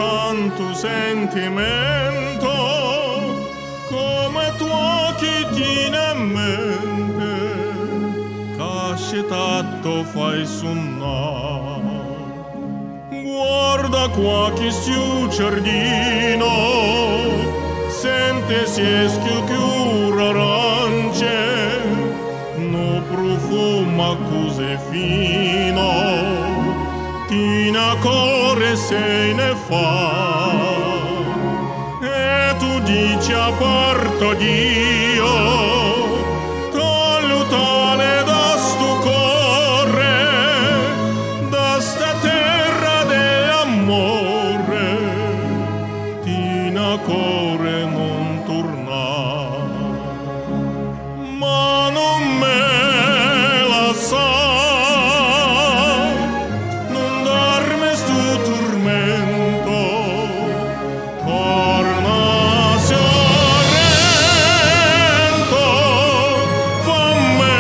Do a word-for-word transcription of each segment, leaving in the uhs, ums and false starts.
tanto sentimento come tu chi tiene in mente, che tanto fai suonare. Guarda qua chi stiu giardino, sente si schiucchiura arance, no profuma così fino, tina core se ne fa. E tu dici a parto Dio, tollutale da sto corre, da sta terra dell'amore, tina core non torna. Ma non me la sa, non darmi sto tormento, torna Sorrento, fammi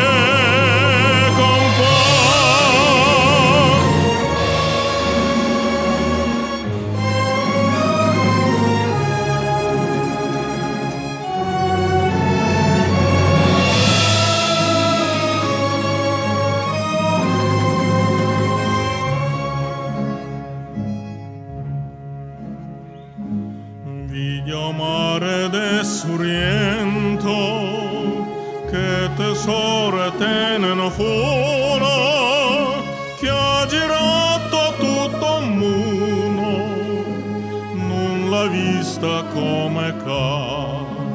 Viglio mare de Sorrento, che tesoro tenen fuono, che ha girato tutto il mondo, non l'ha vista come ca.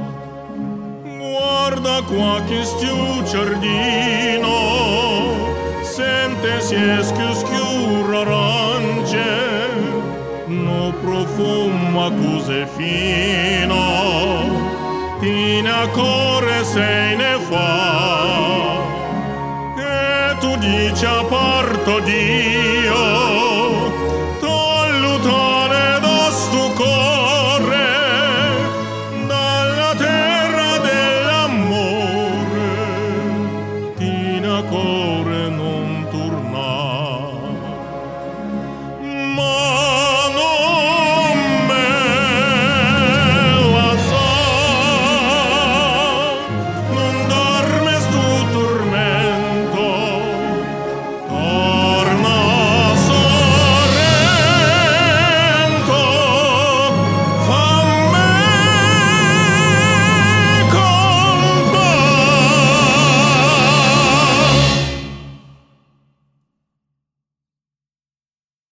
Guarda qua che stiu giardino, sente si schiucchiura arance, no profuma così fino, tina core se ne fa. E tu dici a parto Dio,